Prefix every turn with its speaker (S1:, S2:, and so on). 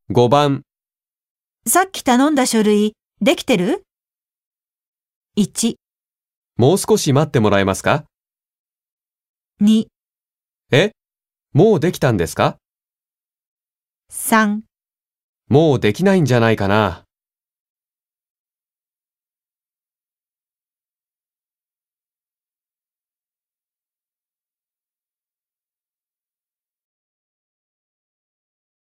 S1: 5番、
S2: さっき頼んだ書類、できてる？ 1、
S1: もう少し待ってもらえますか？
S2: 2、
S1: もうできたんですか？
S2: 3
S1: もうできないんじゃないかな。